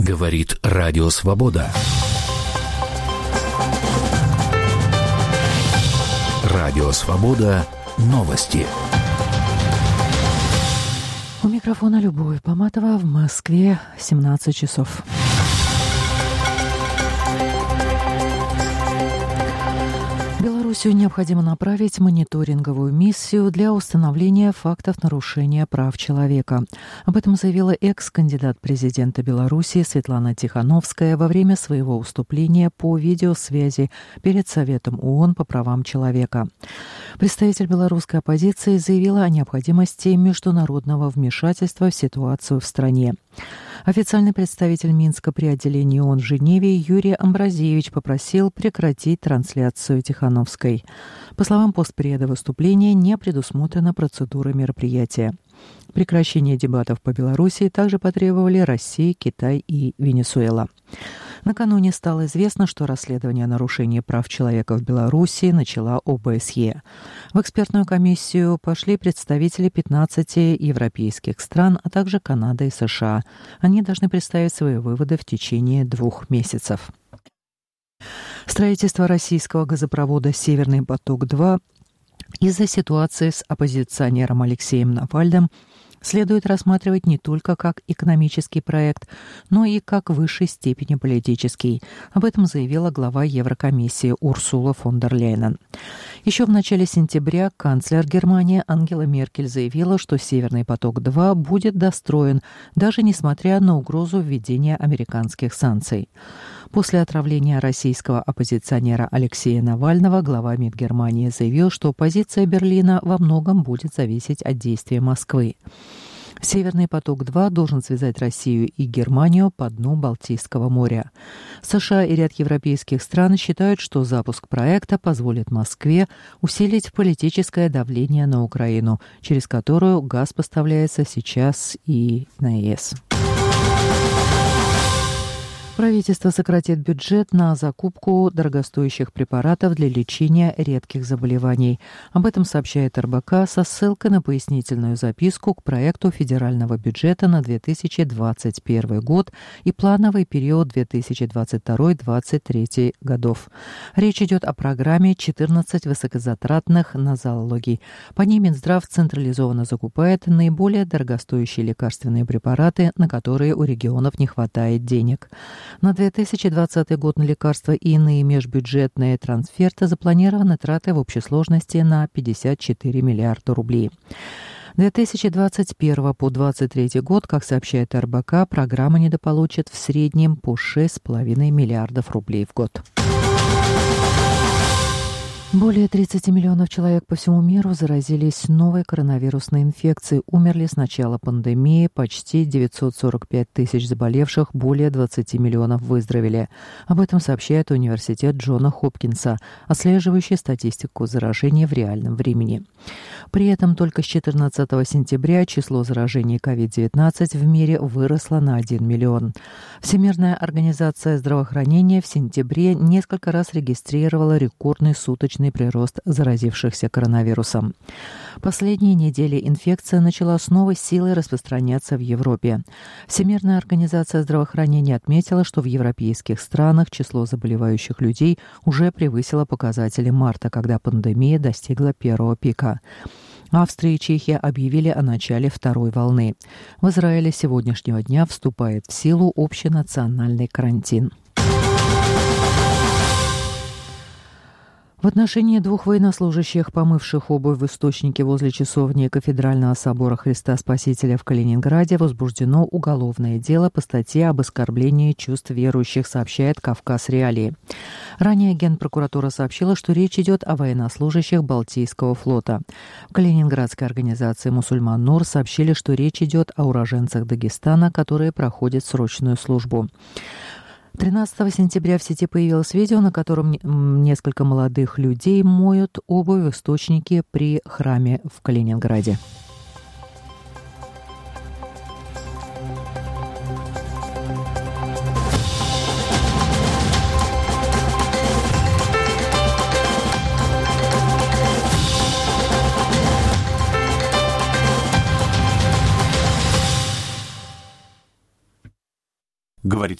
Говорит Радио Свобода. Радио Свобода. Новости. У микрофона Любовь Поматова, в Москве 17 часов. Белоруссию необходимо направить мониторинговую миссию для установления фактов нарушения прав человека. Об этом заявила экс-кандидат президента Беларуси Светлана Тихановская во время своего выступления по видеосвязи перед Советом ООН по правам человека. Представитель белорусской оппозиции заявила о необходимости международного вмешательства в ситуацию в стране. Официальный представитель Минска при отделении ООН в Женеве Юрий Амбразевич попросил прекратить трансляцию Тихановской. По словам постпреда, выступления не предусмотрена процедура мероприятия. Прекращение дебатов по Беларуси также потребовали Россия, Китай и Венесуэла. Накануне стало известно, что расследование нарушений прав человека в Беларуси начала ОБСЕ. В экспертную комиссию пошли представители 15 европейских стран, а также Канады и США. Они должны представить свои выводы в течение 2 месяцев. Строительство российского газопровода «Северный поток-2» из-за ситуации с оппозиционером Алексеем Навальным следует рассматривать не только как экономический проект, но и как в высшей степени политический. Об этом заявила глава Еврокомиссии Урсула фон дер Ляйен. Еще в начале сентября канцлер Германии Ангела Меркель заявила, что «Северный поток-2» будет достроен, даже несмотря на угрозу введения американских санкций. После отравления российского оппозиционера Алексея Навального глава МИД Германии заявил, что позиция Берлина во многом будет зависеть от действия Москвы. «Северный поток-2» должен связать Россию и Германию по дну Балтийского моря. США и ряд европейских стран считают, что запуск проекта позволит Москве усилить политическое давление на Украину, через которую газ поставляется сейчас и на ЕС. Правительство сократит бюджет на закупку дорогостоящих препаратов для лечения редких заболеваний. Об этом сообщает РБК со ссылкой на пояснительную записку к проекту федерального бюджета на 2021 год и плановый период 2022-2023 годов. Речь идет о программе 14 высокозатратных нозологий. По ней Минздрав централизованно закупает наиболее дорогостоящие лекарственные препараты, на которые у регионов не хватает денег. На 2020 год на лекарства и иные межбюджетные трансферты запланированы траты в общей сложности на 54 миллиарда рублей. 2021 по 2023 год, как сообщает РБК, программа недополучит в среднем по 6,5 миллиардов рублей в год. Более 30 миллионов человек по всему миру заразились новой коронавирусной инфекцией. Умерли с начала пандемии почти 945 тысяч заболевших, более 20 миллионов выздоровели. Об этом сообщает Университет Джона Хопкинса, отслеживающий статистику заражений в реальном времени. При этом только с 14 сентября число заражений COVID-19 в мире выросло на 1 миллион. Всемирная организация здравоохранения в сентябре несколько раз регистрировала рекордный суточный прирост заразившихся коронавирусом. Последние недели инфекция начала с новой силой распространяться в Европе. Всемирная организация здравоохранения отметила, что в европейских странах число заболевающих людей уже превысило показатели марта, когда пандемия достигла первого пика. Австрия и Чехия объявили о начале второй волны. В Израиле с сегодняшнего дня вступает в силу общенациональный карантин. В отношении 2 военнослужащих, помывших обувь в источнике возле часовни Кафедрального собора Христа Спасителя в Калининграде, возбуждено уголовное дело по статье об оскорблении чувств верующих, сообщает «Кавказ Реалии». Ранее Генпрокуратура сообщила, что речь идет о военнослужащих Балтийского флота. В калининградской организации «Мусульман Нур» сообщили, что речь идет о уроженцах Дагестана, которые проходят срочную службу. 13 сентября в сети появилось видео, на котором несколько молодых людей моют обувь в источнике при храме в Калининграде.